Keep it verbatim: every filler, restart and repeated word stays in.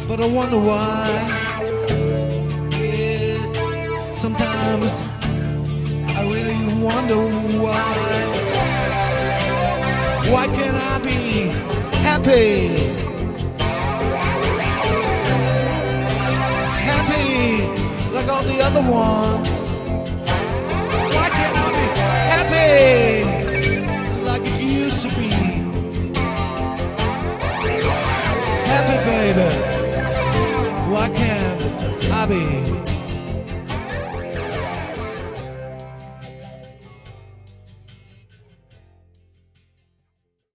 but I wonder why. Yeah, sometimes I really wonder why. Why can't I be happy? Happy like all the other ones. Why can't I be happy like it used to be? Happy, baby. Why can't I be?